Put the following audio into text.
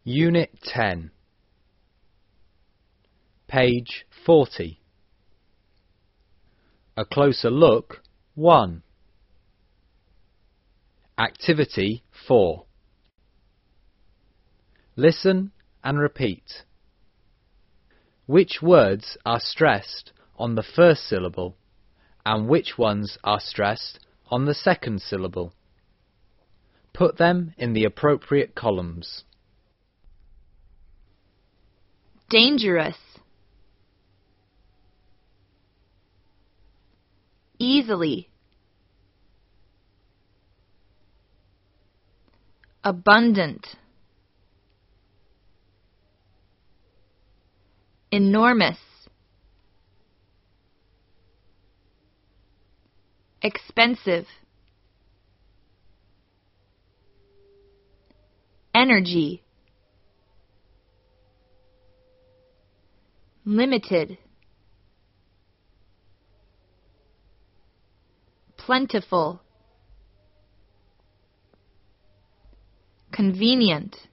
Unit 10, page 40. A closer look 1. Activity 4. Listen and repeat. Which words are stressed on the first syllable and which ones are stressed on the second syllable? Put them in the appropriate columns. Dangerous, easily, abundant, enormous, expensive, energy, limited, plentiful, convenient,